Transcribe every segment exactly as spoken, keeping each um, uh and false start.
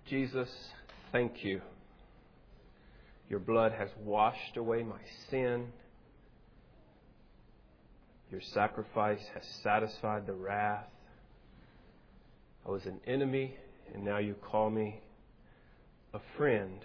Jesus, thank you. Your blood has washed away my sin. Your sacrifice has satisfied the wrath. I was an enemy, and now you call me a friend.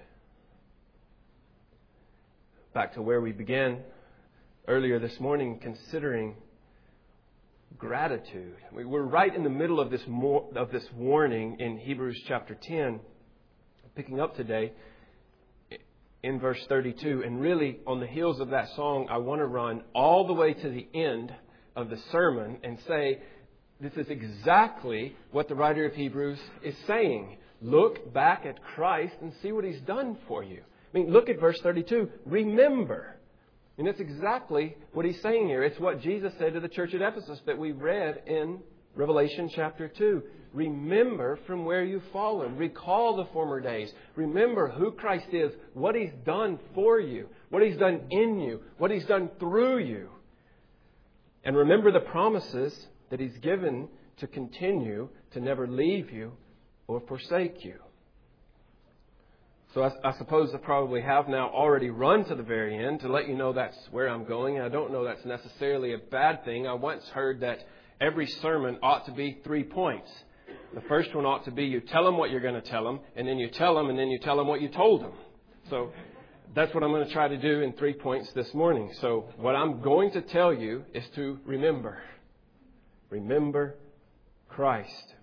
Back to where we began earlier this morning, considering gratitude. We're right in the middle of this more, of this warning in Hebrews chapter ten, picking up today in verse thirty-two. And really, on the heels of that song, I want to run all the way to the end of the sermon and say, this is exactly what the writer of Hebrews is saying. Look back at Christ and see what He's done for you. I mean, look at verse thirty-two. Remember. And that's exactly what he's saying here. It's what Jesus said to the church at Ephesus that we read in Revelation chapter two. Remember from where you've fallen. Recall the former days. Remember who Christ is, what He's done for you, what He's done in you, what He's done through you. And remember the promises that He's given to continue to never leave you or forsake you. So I, I suppose I probably have now already run to the very end to let you know that's where I'm going. I don't know that's necessarily a bad thing. I once heard that every sermon ought to be three points. The first one ought to be you tell them what you're going to tell them, and then you tell them, and then you tell them what you told them. So that's what I'm going to try to do in three points this morning. So what I'm going to tell you is to remember. Remember Christ.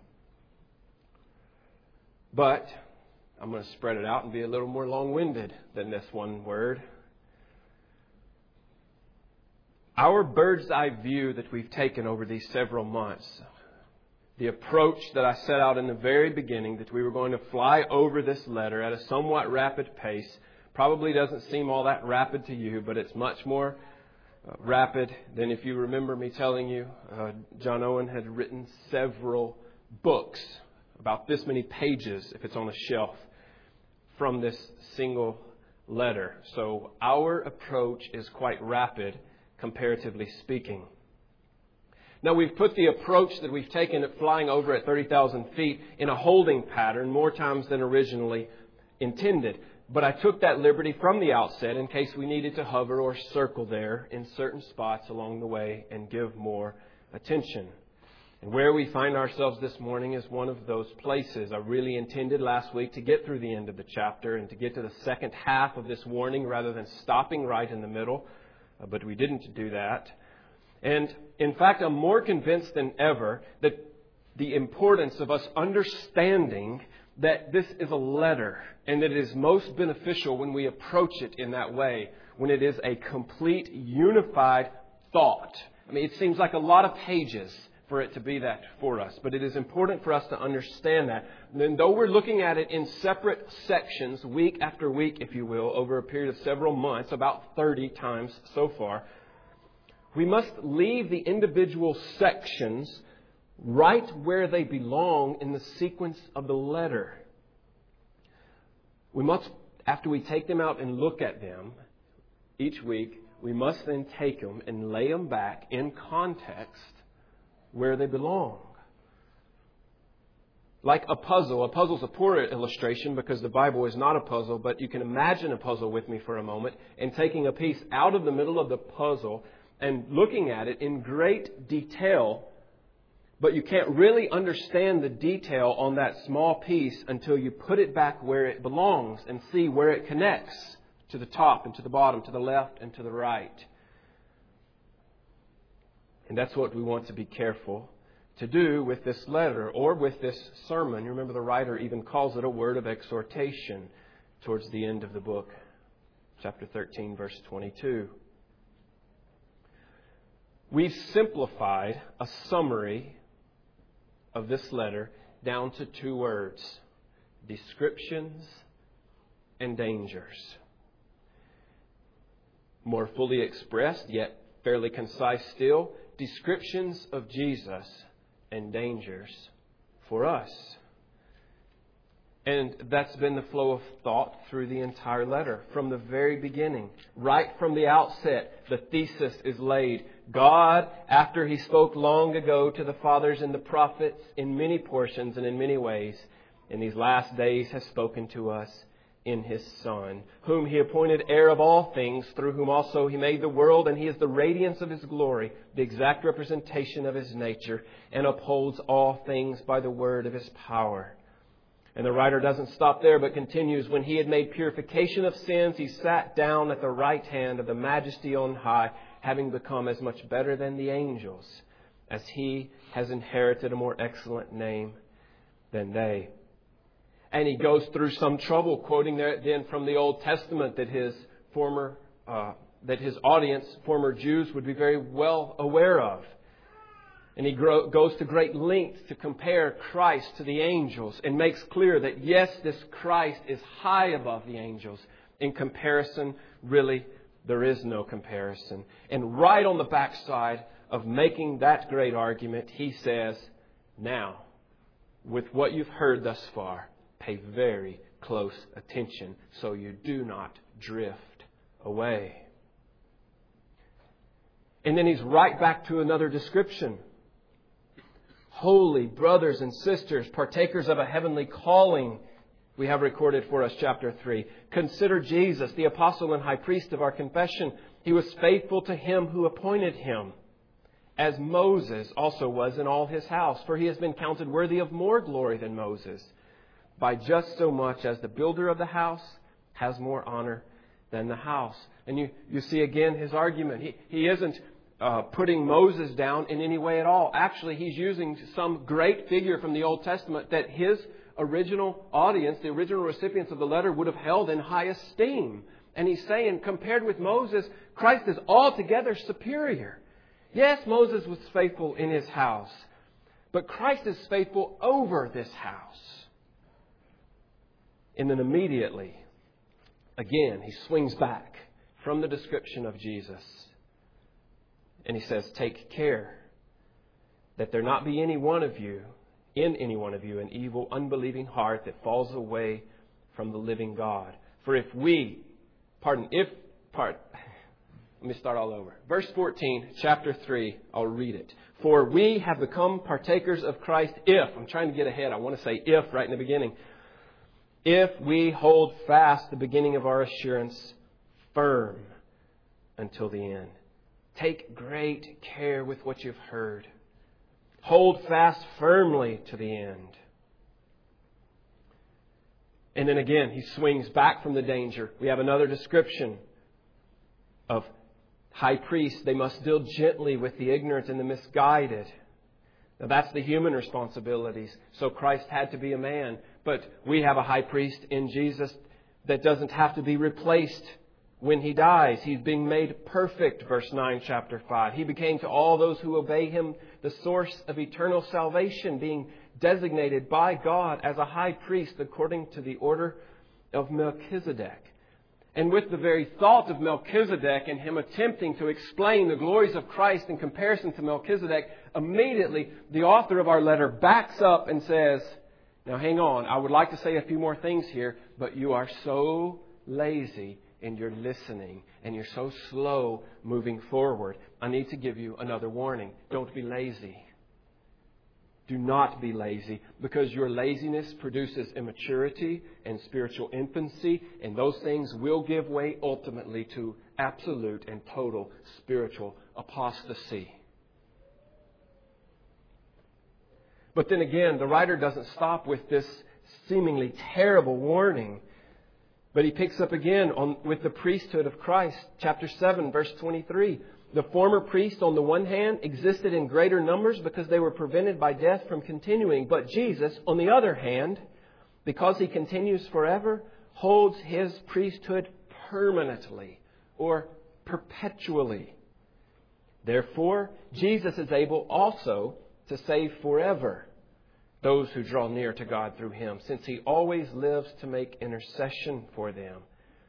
But I'm going to spread it out and be a little more long-winded than this one word. Our bird's eye view that we've taken over these several months, the approach that I set out in the very beginning, that we were going to fly over this letter at a somewhat rapid pace, probably doesn't seem all that rapid to you, but it's much more uh, rapid than if you remember me telling you. Uh, John Owen had written several books, about this many pages if it's on a shelf, from this single letter. So our approach is quite rapid, comparatively speaking. Now we've put the approach that we've taken at flying over at thirty thousand feet in a holding pattern more times than originally intended. But I took that liberty from the outset in case we needed to hover or circle there in certain spots along the way and give more attention. And where we find ourselves this morning is one of those places. I really intended last week to get through the end of the chapter and to get to the second half of this warning rather than stopping right in the middle. Uh, but we didn't do that. And in fact, I'm more convinced than ever that the importance of us understanding that this is a letter and that it is most beneficial when we approach it in that way, when it is a complete, unified thought. I mean, it seems like a lot of pages for it to be that for us. But it is important for us to understand that. And though we're looking at it in separate sections, week after week, if you will, over a period of several months, about thirty times so far, we must leave the individual sections right where they belong in the sequence of the letter. We must, after we take them out and look at them each week, we must then take them and lay them back in context where they belong. Like a puzzle. A puzzle's a poor illustration because the Bible is not a puzzle, but you can imagine a puzzle with me for a moment and taking a piece out of the middle of the puzzle and looking at it in great detail, but you can't really understand the detail on that small piece until you put it back where it belongs and see where it connects to the top and to the bottom, to the left and to the right. And that's what we want to be careful to do with this letter or with this sermon. You remember the writer even calls it a word of exhortation towards the end of the book, chapter thirteen, verse twenty-two. We've simplified a summary of this letter down to two words: descriptions and dangers. More fully expressed, yet fairly concise still, descriptions of Jesus and dangers for us. And that's been the flow of thought through the entire letter. From the very beginning, right from the outset, the thesis is laid. God, after He spoke long ago to the fathers and the prophets in many portions and in many ways, in these last days has spoken to us in His Son, whom He appointed heir of all things, through whom also He made the world, and He is the radiance of His glory, the exact representation of His nature, and upholds all things by the word of His power. And the writer doesn't stop there, but continues, when He had made purification of sins, He sat down at the right hand of the Majesty on high, having become as much better than the angels, as He has inherited a more excellent name than they. And he goes through some trouble, quoting there then from the Old Testament that his former, uh, that his audience, former Jews, would be very well aware of. And he grow, goes to great lengths to compare Christ to the angels, and makes clear that yes, this Christ is high above the angels. In comparison, really, there is no comparison. And right on the backside of making that great argument, he says, now, with what you've heard thus far, pay very close attention so you do not drift away. And then he's right back to another description. Holy brothers and sisters, partakers of a heavenly calling, we have recorded for us, chapter three. Consider Jesus, the apostle and high priest of our confession. He was faithful to Him who appointed Him, as Moses also was in all his house. For he has been counted worthy of more glory than Moses, by just so much as the builder of the house has more honor than the house. And you, you see again his argument. He, he isn't uh, putting Moses down in any way at all. Actually, he's using some great figure from the Old Testament that his original audience, the original recipients of the letter, would have held in high esteem. And he's saying, compared with Moses, Christ is altogether superior. Yes, Moses was faithful in his house, but Christ is faithful over this house. And then immediately, again, he swings back from the description of Jesus. And he says, take care that there not be any one of you, in any one of you, an evil, unbelieving heart that falls away from the living God. For if we, pardon, if, pardon, let me start all over. Verse fourteen, chapter three, I'll read it. For we have become partakers of Christ if, I'm trying to get ahead, I want to say if right in the beginning. If we hold fast the beginning of our assurance firm until the end. Take great care with what you've heard. Hold fast firmly to the end. And then again, he swings back from the danger. We have another description of high priests. They must deal gently with the ignorant and the misguided. Now that's the human responsibilities. So Christ had to be a man. But we have a high priest in Jesus that doesn't have to be replaced when He dies. He's being made perfect, verse nine, chapter five. He became to all those who obey Him the source of eternal salvation, being designated by God as a high priest according to the order of Melchizedek. And with the very thought of Melchizedek and him attempting to explain the glories of Christ in comparison to Melchizedek, immediately the author of our letter backs up and says, now hang on, I would like to say a few more things here, but you are so lazy in your listening and you're so slow moving forward. I need to give you another warning. Don't be lazy. Do not be lazy, because your laziness produces immaturity and spiritual infancy, and those things will give way ultimately to absolute and total spiritual apostasy. But then again, the writer doesn't stop with this seemingly terrible warning, but he picks up again on with the priesthood of Christ. Chapter seven, verse twenty-three. The former priests, on the one hand, existed in greater numbers because they were prevented by death from continuing. But Jesus, on the other hand, because He continues forever, holds His priesthood permanently or perpetually. Therefore, Jesus is able also to save forever those who draw near to God through Him, since He always lives to make intercession for them.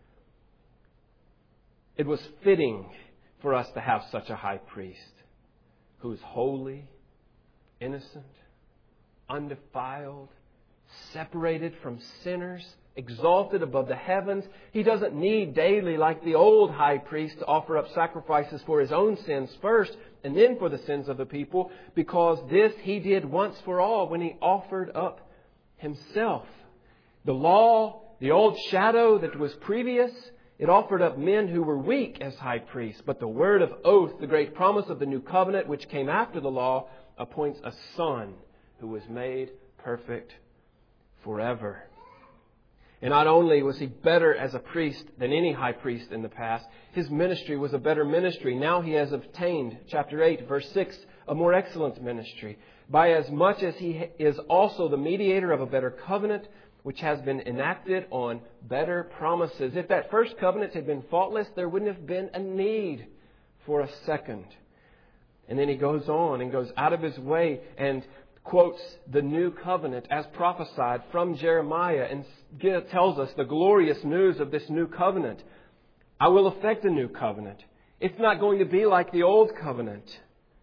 It was fitting for us to have such a high priest who is holy, innocent, undefiled, separated from sinners, exalted above the heavens. He doesn't need daily, like the old high priest, to offer up sacrifices for His own sins first and then for the sins of the people, because this He did once for all when He offered up Himself. The law, the old shadow that was previous, it offered up men who were weak as high priests. But the word of oath, the great promise of the new covenant, which came after the law, appoints a Son who was made perfect forever. And not only was He better as a priest than any high priest in the past, His ministry was a better ministry. Now He has obtained, chapter eight, verse six, a more excellent ministry. By as much as He is also the mediator of a better covenant, which has been enacted on better promises. If that first covenant had been faultless, there wouldn't have been a need for a second. And then He goes on and goes out of His way and quotes the new covenant as prophesied from Jeremiah and tells us the glorious news of this new covenant. I will effect a new covenant. It's not going to be like the old covenant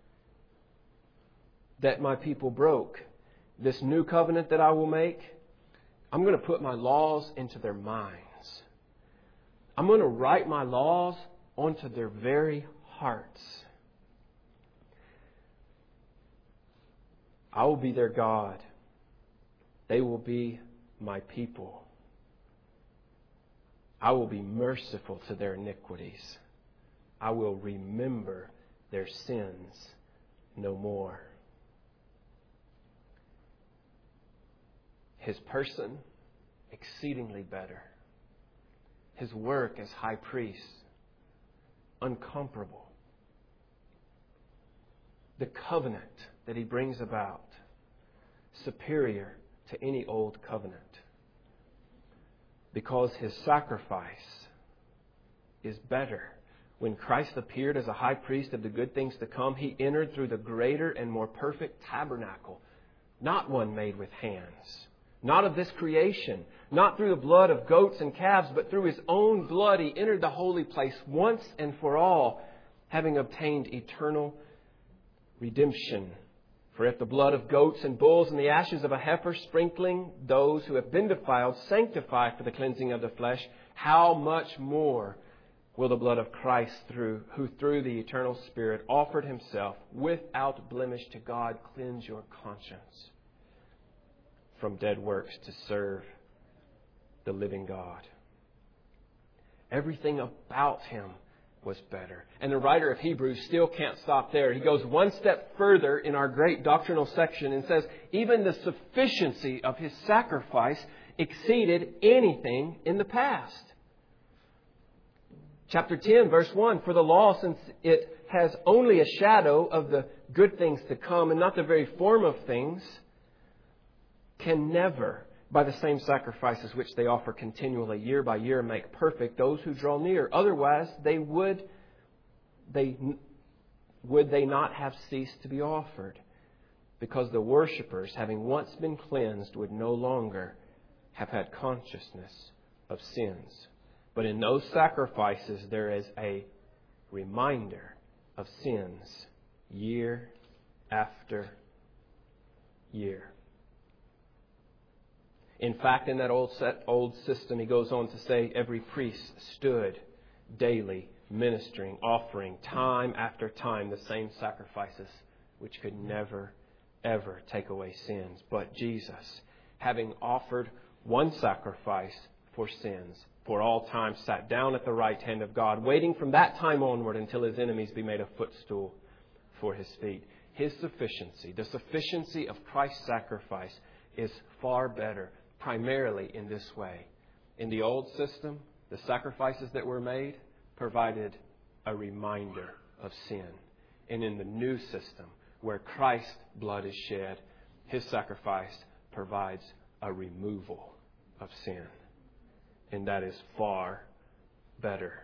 that my people broke. This new covenant that I will make, I'm going to put my laws into their minds. I'm going to write my laws onto their very hearts. I will be their God. They will be my people. I will be merciful to their iniquities. I will remember their sins no more. His person, exceedingly better. His work as high priest, uncomparable. The covenant that He brings about, superior to any old covenant. Because His sacrifice is better. When Christ appeared as a high priest of the good things to come, He entered through the greater and more perfect tabernacle, not one made with hands, not of this creation, not through the blood of goats and calves, but through His own blood He entered the holy place once and for all, having obtained eternal redemption. For if the blood of goats and bulls and the ashes of a heifer sprinkling those who have been defiled sanctify for the cleansing of the flesh, how much more will the blood of Christ, through who through the eternal Spirit offered Himself without blemish to God, cleanse your conscience from dead works to serve the living God. Everything about Him was better. And the writer of Hebrews still can't stop there. He goes one step further in our great doctrinal section and says, even the sufficiency of His sacrifice exceeded anything in the past. Chapter ten, verse one, for the law, since it has only a shadow of the good things to come and not the very form of things, can never, by the same sacrifices which they offer continually year by year, make perfect those who draw near. Otherwise, they would they would they not have ceased to be offered, because the worshippers, having once been cleansed, would no longer have had consciousness of sins. But in those sacrifices, there is a reminder of sins year after year. In fact, in that old set, old system, he goes on to say, every priest stood daily ministering, offering time after time the same sacrifices, which could never, ever take away sins. But Jesus, having offered one sacrifice for sins for all time, sat down at the right hand of God, waiting from that time onward until His enemies be made a footstool for His feet. His sufficiency, the sufficiency of Christ's sacrifice, is far better, primarily in this way. In the old system, the sacrifices that were made provided a reminder of sin. And in the new system, where Christ's blood is shed, His sacrifice provides a removal of sin. And that is far better.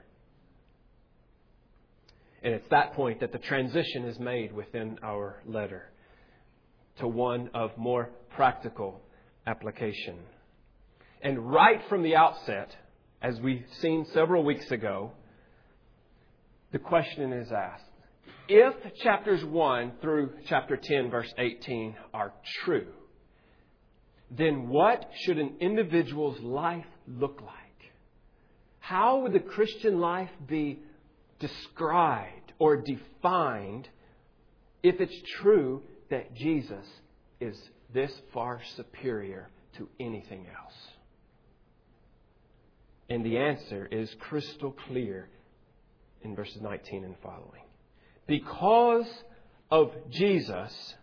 And it's that point that the transition is made within our letter to one of more practical application. And right from the outset, as we've seen several weeks ago, the question is asked, if chapters one through chapter ten, verse eighteen are true, then what should an individual's life look like? How would the Christian life be described or defined if it's true that Jesus is this far superior to anything else? And the answer is crystal clear in verses nineteen and following. Because of Jesus,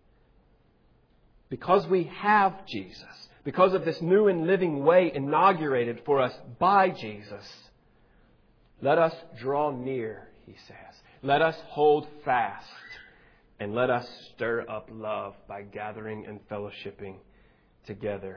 because we have Jesus, because of this new and living way inaugurated for us by Jesus, let us draw near, he says. Let us hold fast and let us stir up love by gathering and fellowshipping together.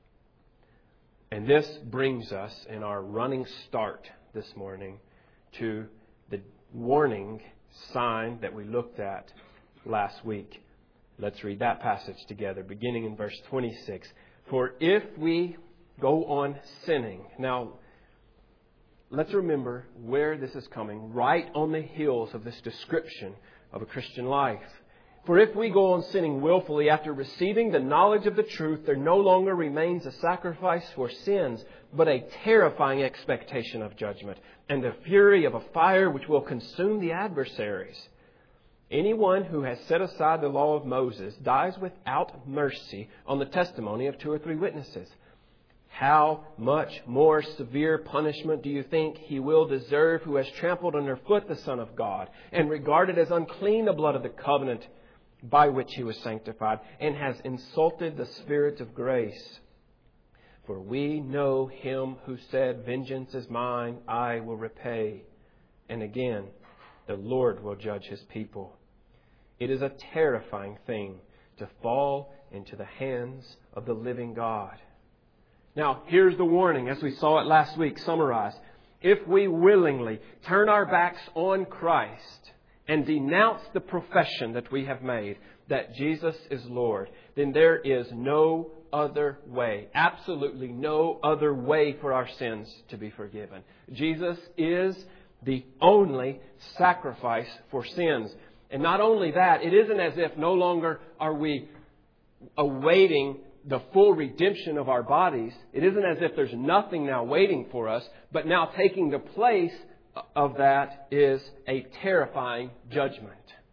And this brings us in our running start this morning to the warning sign that we looked at last week. Let's read that passage together, beginning in verse twenty-six. For if we go on sinning. Now, let's remember where this is coming, right on the heels of this description of a Christian life. For if we go on sinning willfully after receiving the knowledge of the truth, there no longer remains a sacrifice for sins, but a terrifying expectation of judgment and the fury of a fire which will consume the adversaries. Anyone who has set aside the law of Moses dies without mercy on the testimony of two or three witnesses. How much more severe punishment do you think he will deserve who has trampled underfoot the Son of God and regarded as unclean the blood of the covenant by which he was sanctified and has insulted the Spirit of grace? For we know him who said, vengeance is mine, I will repay. And again, the Lord will judge his people. It is a terrifying thing to fall into the hands of the living God. Now, here's the warning, as we saw it last week, summarized. If we willingly turn our backs on Christ and denounce the profession that we have made, that Jesus is Lord, then there is no other way, absolutely no other way for our sins to be forgiven. Jesus is the only sacrifice for sins. And not only that, it isn't as if no longer are we awaiting the full redemption of our bodies. It isn't as if there's nothing now waiting for us, but now taking the place of that is a terrifying judgment.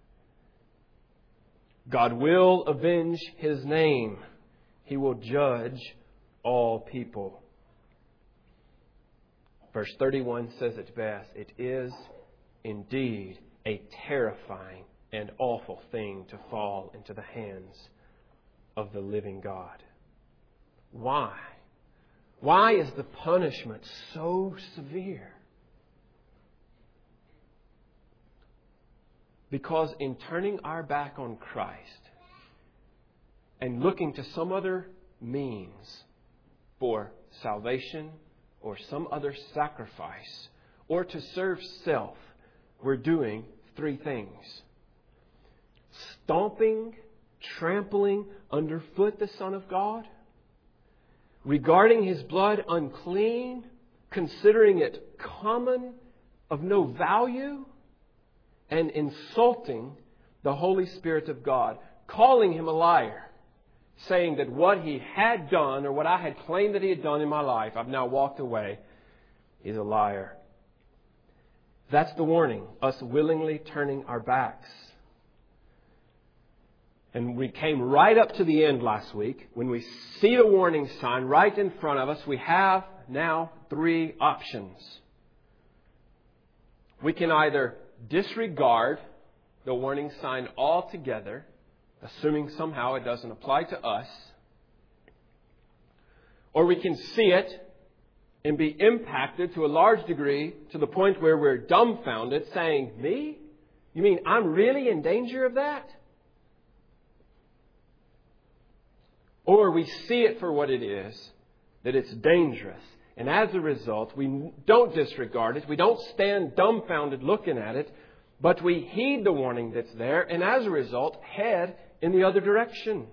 God will avenge his name. He will judge all people. Verse thirty-one says it best. It is indeed a terrifying and awful thing to fall into the hands of the living God. Why? Why is the punishment so severe? Because in turning our back on Christ and looking to some other means for salvation or some other sacrifice or to serve self, we're doing three things. Stomping, trampling underfoot the Son of God, regarding his blood unclean, considering it common, of no value, and insulting the Holy Spirit of God, calling him a liar, saying that what he had done or what I had claimed that he had done in my life, I've now walked away, he's a liar. That's the warning, us willingly turning our backs. And we came right up to the end last week. When we see the warning sign right in front of us, we have now three options. We can either disregard the warning sign altogether, assuming somehow it doesn't apply to us, or we can see it and be impacted to a large degree to the point where we're dumbfounded, saying, me? You mean I'm really in danger of that? Or we see it for what it is, that it's dangerous. And as a result, we don't disregard it. We don't stand dumbfounded looking at it, but we heed the warning that's there, and as a result, head in the other direction.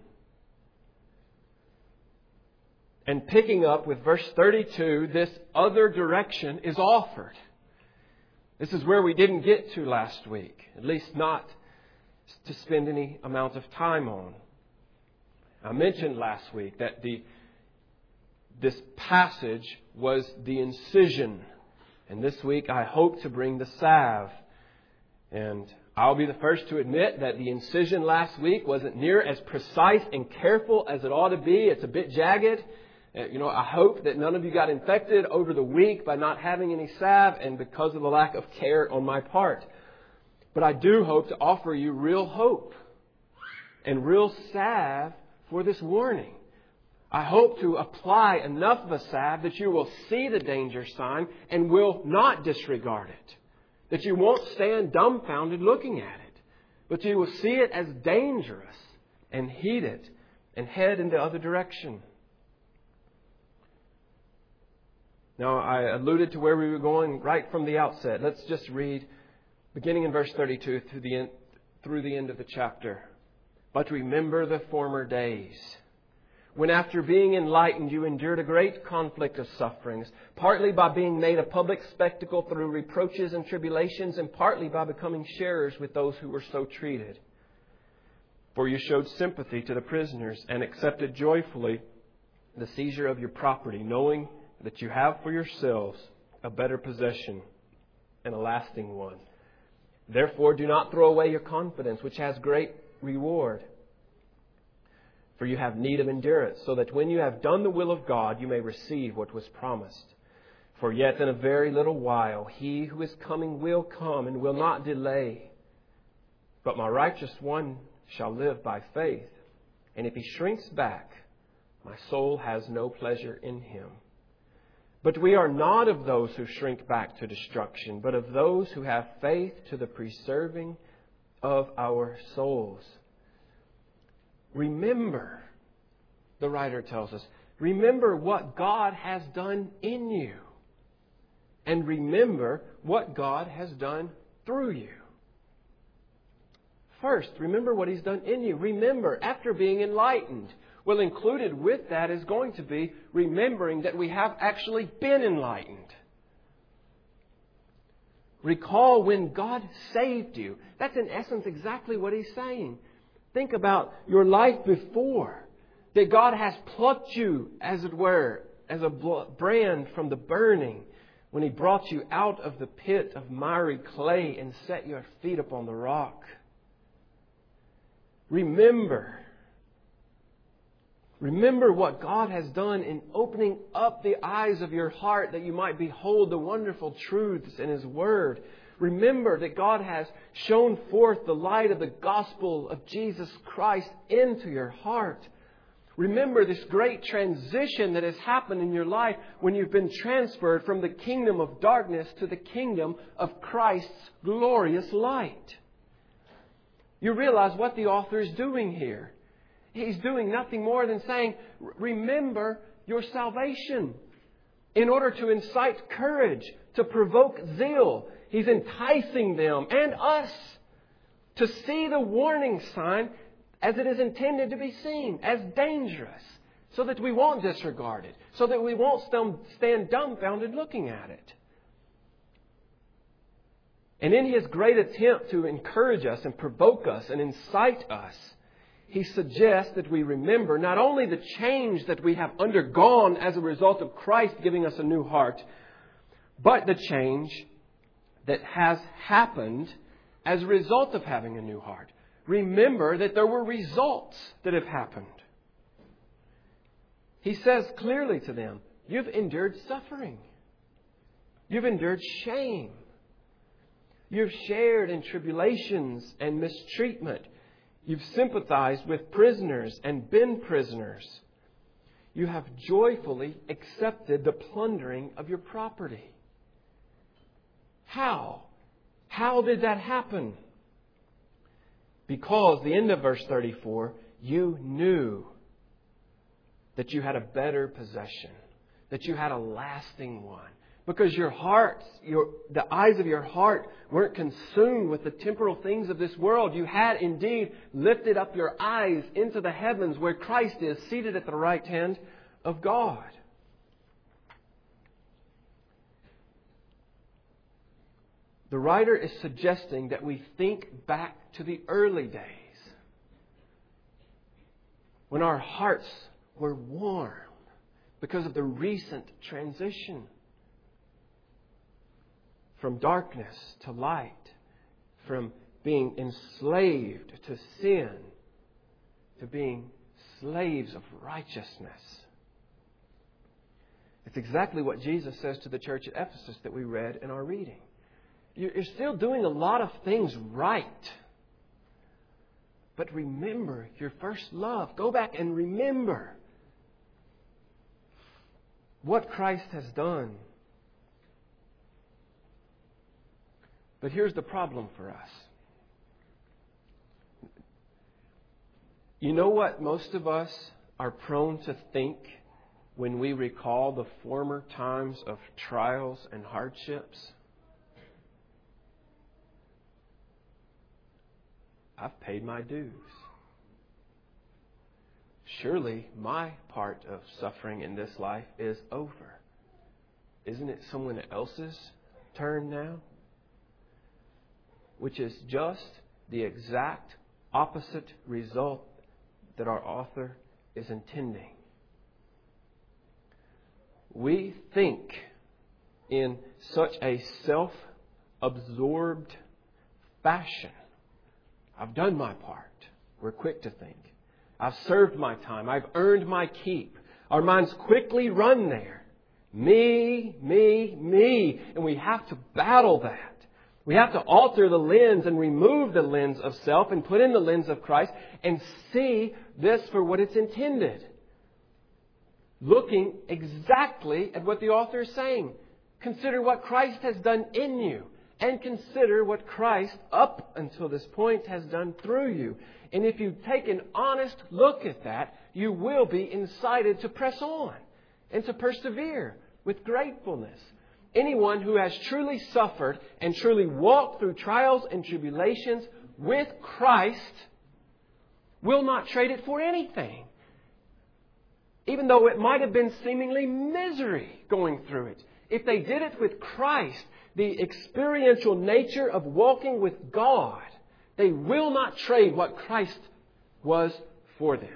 And picking up with verse thirty-two, this other direction is offered. This is where we didn't get to last week, at least not to spend any amount of time on. I mentioned last week that the this passage was the incision. And this week I hope to bring the salve. And I'll be the first to admit that the incision last week wasn't near as precise and careful as it ought to be. It's a bit jagged. Uh, you know, I hope that none of you got infected over the week by not having any salve and because of the lack of care on my part. But I do hope to offer you real hope and real salve for this warning. I hope to apply enough of a salve that you will see the danger sign and will not disregard it. That you won't stand dumbfounded looking at it, but you will see it as dangerous and heed it and head in the other direction. Now, I alluded to where we were going right from the outset. Let's just read, beginning in verse thirty-two through the end, through the end of the chapter. But remember the former days, when after being enlightened you endured a great conflict of sufferings, partly by being made a public spectacle through reproaches and tribulations, and partly by becoming sharers with those who were so treated. For you showed sympathy to the prisoners and accepted joyfully the seizure of your property, knowing that you have for yourselves a better possession and a lasting one. Therefore do not throw away your confidence, which has great reward. For you have need of endurance, so that when you have done the will of God, you may receive what was promised. For yet in a very little while, He who is coming will come and will not delay. But my righteous one shall live by faith. And if he shrinks back, my soul has no pleasure in him. But we are not of those who shrink back to destruction, but of those who have faith to the preserving of our souls. Remember, the writer tells us, remember what God has done in you. And remember what God has done through you. First, remember what He's done in you. Remember, after being enlightened. Well, included with that is going to be remembering that we have actually been enlightened. Recall when God saved you. That's in essence exactly what He's saying. Think about your life before. That God has plucked you, as it were, as a brand from the burning. When He brought you out of the pit of miry clay and set your feet upon the rock. Remember. Remember what God has done in opening up the eyes of your heart that you might behold the wonderful truths in His Word. Remember that God has shown forth the light of the gospel of Jesus Christ into your heart. Remember this great transition that has happened in your life when you've been transferred from the kingdom of darkness to the kingdom of Christ's glorious light. You realize what the author is doing here. He's doing nothing more than saying, remember your salvation. In order to incite courage, to provoke zeal, He's enticing them and us to see the warning sign as it is intended to be seen, as dangerous, so that we won't disregard it, so that we won't stand dumbfounded looking at it. And in His great attempt to encourage us and provoke us and incite us, He suggests that we remember not only the change that we have undergone as a result of Christ giving us a new heart, but the change that has happened as a result of having a new heart. Remember that there were results that have happened. He says clearly to them, you've endured suffering. You've endured shame. You've shared in tribulations and mistreatment. You've sympathized with prisoners and been prisoners. You have joyfully accepted the plundering of your property. How? How did that happen? Because, the end of verse thirty-four, you knew that you had a better possession, that you had a lasting one. Because your hearts, your, the eyes of your heart weren't consumed with the temporal things of this world. You had indeed lifted up your eyes into the heavens where Christ is seated at the right hand of God. The writer is suggesting that we think back to the early days when our hearts were warm because of the recent transition from darkness to light, from being enslaved to sin to being slaves of righteousness. It's exactly what Jesus says to the church at Ephesus that we read in our reading. You're still doing a lot of things right. But remember your first love. Go back and remember what Christ has done. But here's the problem for us. You know what most of us are prone to think when we recall the former times of trials and hardships? I've paid my dues. Surely my part of suffering in this life is over. Isn't it someone else's turn now? Which is just the exact opposite result that our author is intending. We think in such a self-absorbed fashion. I've done my part. We're quick to think. I've served my time. I've earned my keep. Our minds quickly run there. Me, me, me. And we have to battle that. We have to alter the lens and remove the lens of self and put in the lens of Christ and see this for what it's intended. Looking exactly at what the author is saying. Consider what Christ has done in you. And consider what Christ, up until this point, has done through you. And if you take an honest look at that, you will be incited to press on and to persevere with gratefulness. Anyone who has truly suffered and truly walked through trials and tribulations with Christ will not trade it for anything. Even though it might have been seemingly misery going through it. If they did it with Christ, the experiential nature of walking with God, they will not trade what Christ was for them.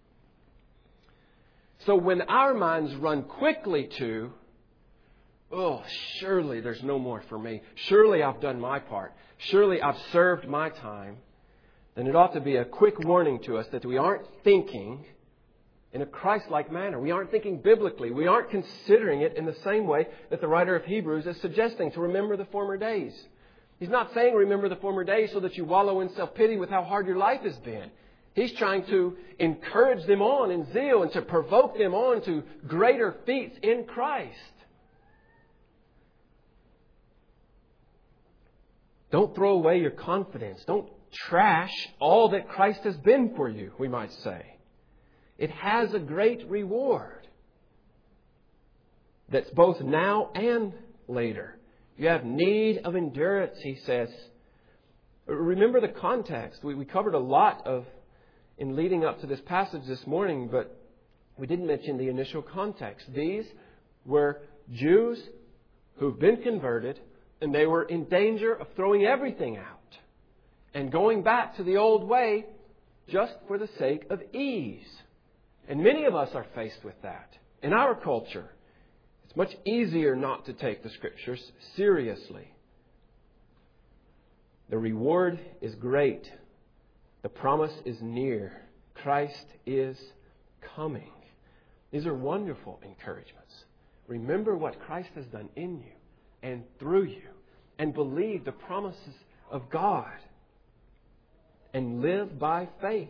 So when our minds run quickly to, oh, surely there's no more for me. Surely I've done my part. Surely I've served my time. Then it ought to be a quick warning to us that we aren't thinking in a Christ-like manner. We aren't thinking biblically. We aren't considering it in the same way that the writer of Hebrews is suggesting, to remember the former days. He's not saying remember the former days so that you wallow in self-pity with how hard your life has been. He's trying to encourage them on in zeal and to provoke them on to greater feats in Christ. Don't throw away your confidence. Don't trash all that Christ has been for you, we might say. It has a great reward that's both now and later. You have need of endurance, he says. Remember the context. We, we covered a lot of in leading up to this passage this morning, but we didn't mention the initial context. These were Jews who've been converted, and they were in danger of throwing everything out and going back to the old way just for the sake of ease. And many of us are faced with that. In our culture, it's much easier not to take the Scriptures seriously. The reward is great. The promise is near. Christ is coming. These are wonderful encouragements. Remember what Christ has done in you and through you, and believe the promises of God, and live by faith.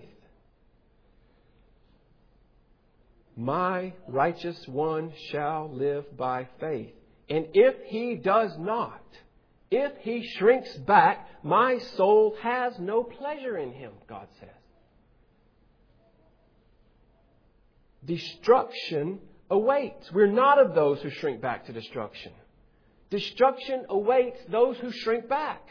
My righteous one shall live by faith. And if he does not, if he shrinks back, my soul has no pleasure in him, God says. Destruction awaits. We're not of those who shrink back to destruction. Destruction awaits those who shrink back.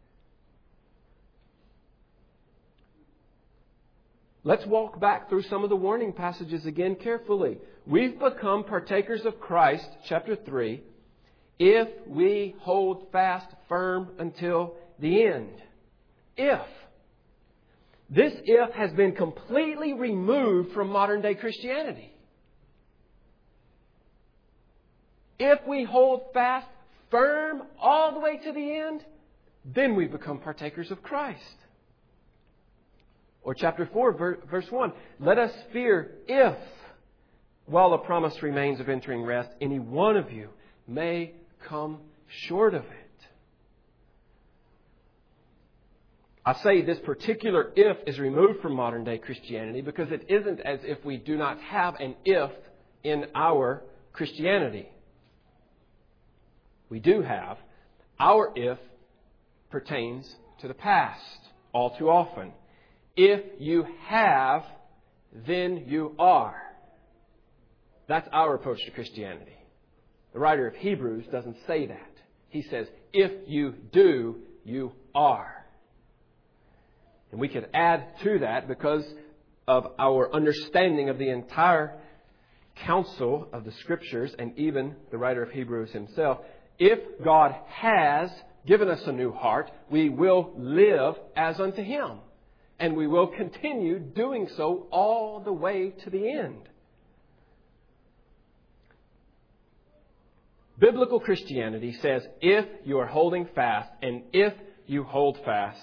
Let's walk back through some of the warning passages again carefully. We've become partakers of Christ, chapter three, if we hold fast firm until the end. If. This if has been completely removed from modern day Christianity. If we hold fast firm all the way to the end, then we become partakers of Christ. Or chapter four, verse one, let us fear if, while a promise remains of entering rest, any one of you may come short of it. I say this particular if is removed from modern day Christianity because it isn't as if we do not have an if in our Christianity. We do have. Our if pertains to the past all too often. If you have, then you are. That's our approach to Christianity. The writer of Hebrews doesn't say that. He says, if you do, you are. And we could add to that because of our understanding of the entire counsel of the Scriptures and even the writer of Hebrews himself. If God has given us a new heart, we will live as unto Him. And we will continue doing so all the way to the end. Biblical Christianity says if you are holding fast and if you hold fast,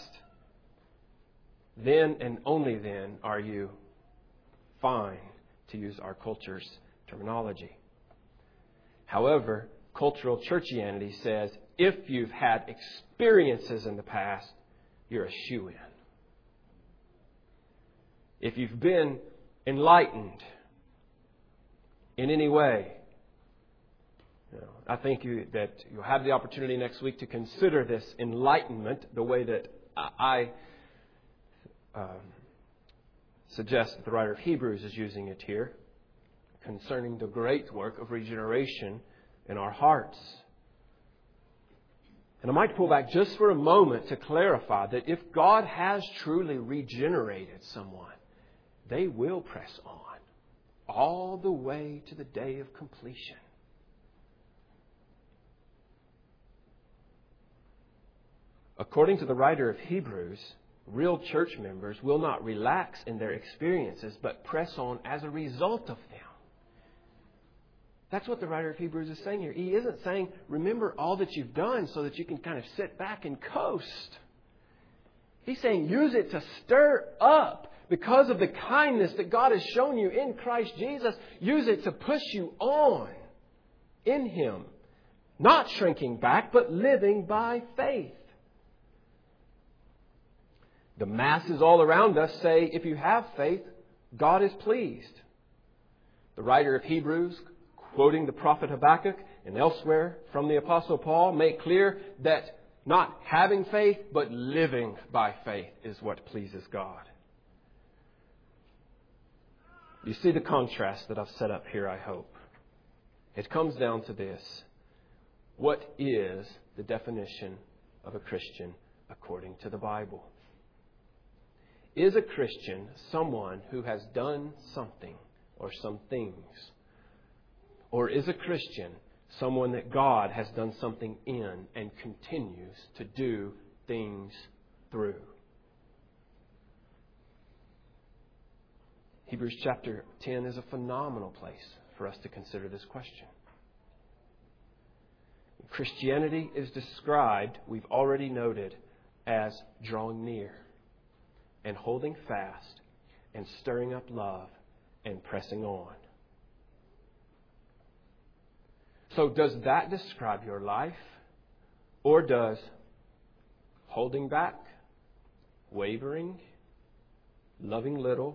then and only then are you fine, to use our culture's terminology. However, cultural churchianity says if you've had experiences in the past, you're a shoo-in. If you've been enlightened in any way, you know, I think you, that you'll have the opportunity next week to consider this enlightenment the way that I um, suggest that the writer of Hebrews is using it here, concerning the great work of regeneration in our hearts. And I might pull back just for a moment to clarify that if God has truly regenerated someone, they will press on all the way to the day of completion. According to the writer of Hebrews, real church members will not relax in their experiences, but press on as a result of them. That's what the writer of Hebrews is saying here. He isn't saying, remember all that you've done so that you can kind of sit back and coast. He's saying, use it to stir up. Because of the kindness that God has shown you in Christ Jesus, use it to push you on in Him. Not shrinking back, but living by faith. The masses all around us say, if you have faith, God is pleased. The writer of Hebrews, quoting the prophet Habakkuk and elsewhere from the Apostle Paul, make clear that not having faith, but living by faith is what pleases God. You see the contrast that I've set up here, I hope. It comes down to this. What is the definition of a Christian according to the Bible? Is a Christian someone who has done something or some things? Or is a Christian someone that God has done something in and continues to do things through? Hebrews chapter ten is a phenomenal place for us to consider this question. Christianity is described, we've already noted, as drawing near and holding fast and stirring up love and pressing on. So does that describe your life? Or does holding back, wavering, loving little,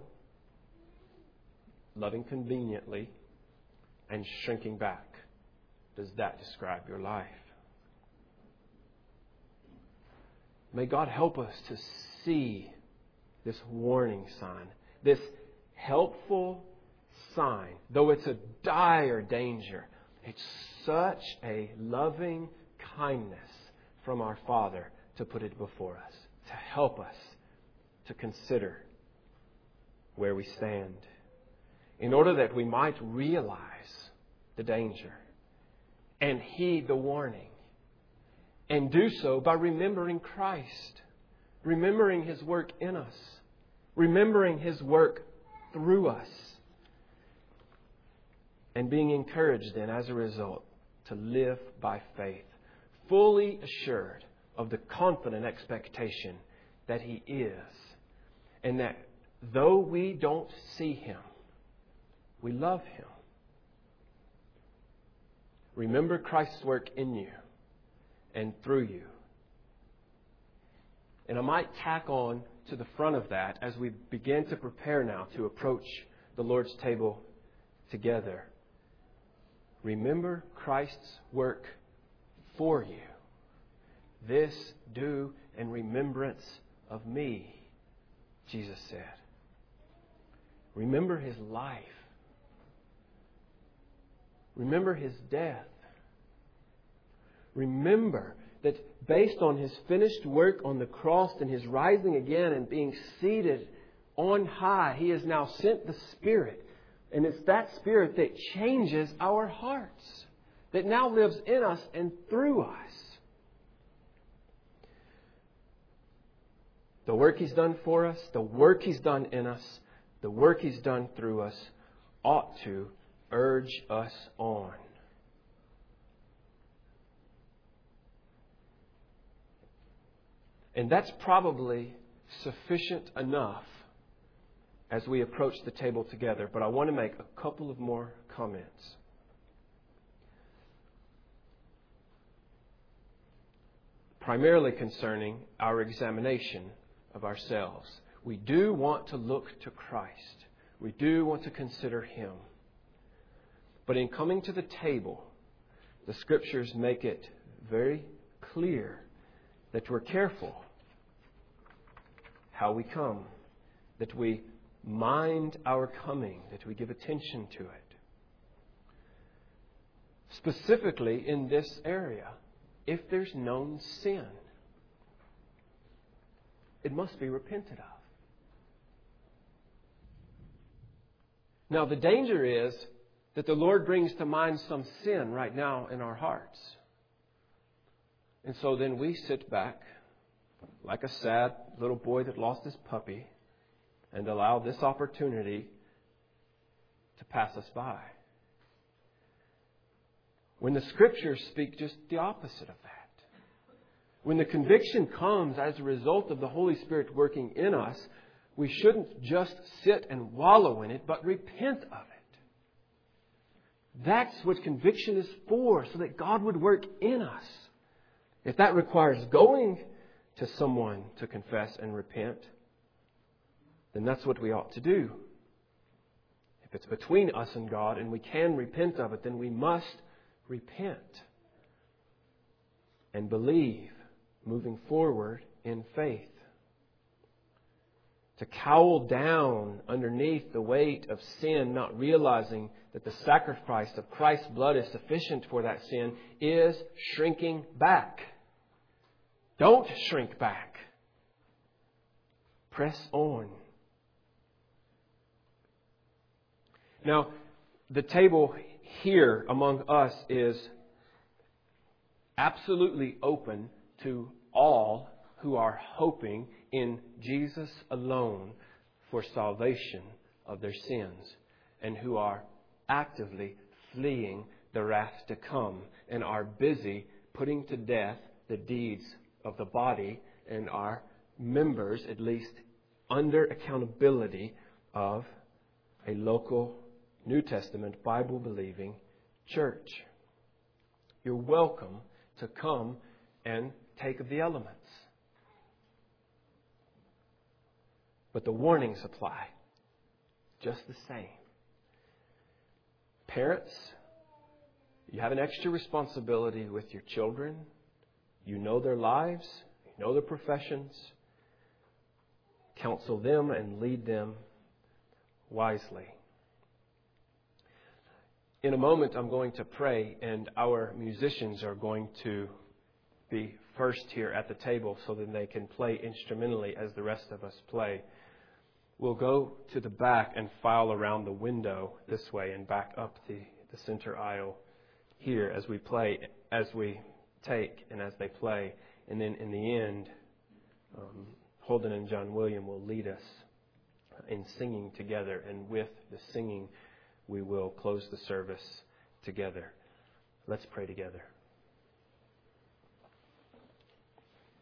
loving conveniently, and shrinking back, does that describe your life? May God help us to see this warning sign, this helpful sign. Though it's a dire danger, it's such a loving kindness from our Father to put it before us, to help us to consider where we stand, in order that we might realize the danger and heed the warning, and do so by remembering Christ, remembering His work in us, remembering His work through us, and being encouraged then as a result to live by faith, fully assured of the confident expectation that He is. And that though we don't see Him, we love Him. Remember Christ's work in you and through you. And I might tack on to the front of that as we begin to prepare now to approach the Lord's table together. Remember Christ's work for you. This do in remembrance of me, Jesus said. Remember His life. Remember His death. Remember that based on His finished work on the cross and His rising again and being seated on high, He has now sent the Spirit. And it's that Spirit that changes our hearts, that now lives in us and through us. The work He's done for us, the work He's done in us, the work He's done through us ought to urge us on. And that's probably sufficient enough as we approach the table together. But I want to make a couple of more comments. Primarily concerning our examination of ourselves. We do want to look to Christ. We do want to consider Him. But in coming to the table, the Scriptures make it very clear that we're careful how we come, that we mind our coming, that we give attention to it. Specifically in this area, if there's known sin, it must be repented of. Now, the danger is that the Lord brings to mind some sin right now in our hearts. And so then we sit back like a sad little boy that lost his puppy and allow this opportunity to pass us by. When the Scriptures speak just the opposite of that. When the conviction comes as a result of the Holy Spirit working in us, we shouldn't just sit and wallow in it, but repent of it. That's what conviction is for, so that God would work in us. If that requires going to someone to confess and repent, then that's what we ought to do. If it's between us and God and we can repent of it, then we must repent and believe, moving forward in faith. To cowl down underneath the weight of sin, not realizing that the sacrifice of Christ's blood is sufficient for that sin, is shrinking back. Don't shrink back. Press on. Now, the table here among us is absolutely open to all who are hoping in Jesus alone for salvation of their sins and who are actively fleeing the wrath to come and are busy putting to death the deeds of the body and are members, at least under accountability, of a local New Testament Bible-believing church. You're welcome to come and take of the elements. But the warnings apply just the same. Parents, you have an extra responsibility with your children. You know their lives. You know their professions. Counsel them and lead them wisely. In a moment, I'm going to pray, and our musicians are going to be first here at the table so that they can play instrumentally as the rest of us play. We'll go to the back and file around the window this way and back up the, the center aisle here as we play, as we take and as they play. And then in the end, um, Holden and John William will lead us in singing together. And with the singing, we will close the service together. Let's pray together.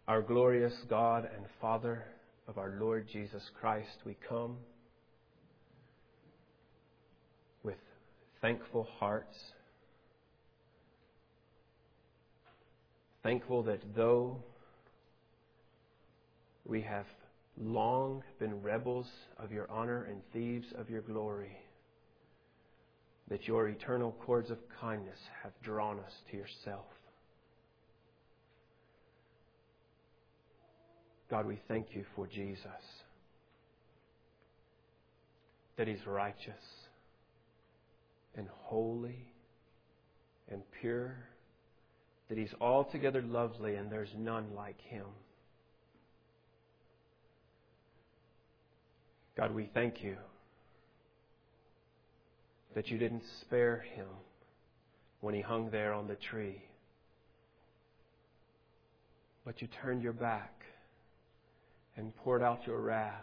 Our glorious God and Father of our Lord Jesus Christ, we come with thankful hearts, thankful that though we have long been rebels of your honor and thieves of your glory, that your eternal cords of kindness have drawn us to yourself. God, we thank you for Jesus, that He's righteous and holy and pure, that He's altogether lovely and there's none like Him. God, we thank you that you didn't spare Him when He hung there on the tree, but you turned your back and poured out your wrath,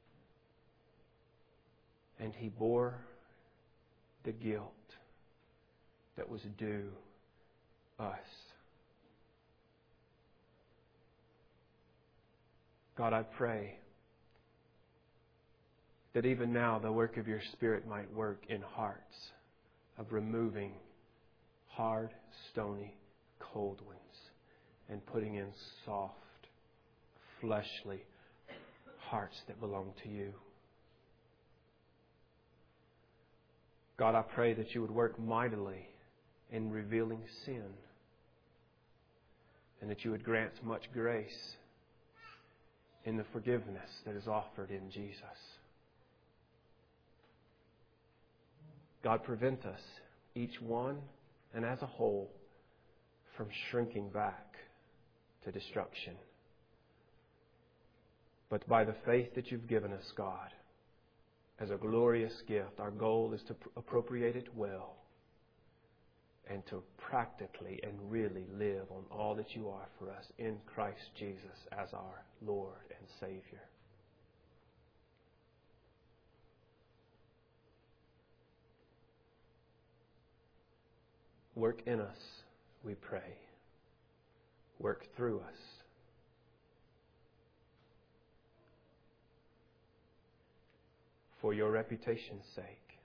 and He bore the guilt that was due us. God, I pray that even now the work of your Spirit might work in hearts of removing hard, stony, cold ones and putting in soft, fleshly hearts that belong to you. God, I pray that you would work mightily in revealing sin, and that you would grant much grace in the forgiveness that is offered in Jesus. God, prevent us, each one and as a whole, from shrinking back to destruction. But by the faith that you've given us, God, as a glorious gift, our goal is to appropriate it well and to practically and really live on all that you are for us in Christ Jesus as our Lord and Savior. Work in us, we pray. Work through us. For your reputation's sake,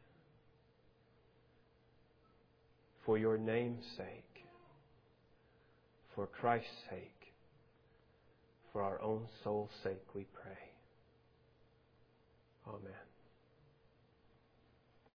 for your name's sake, for Christ's sake, for our own soul's sake, we pray. Amen.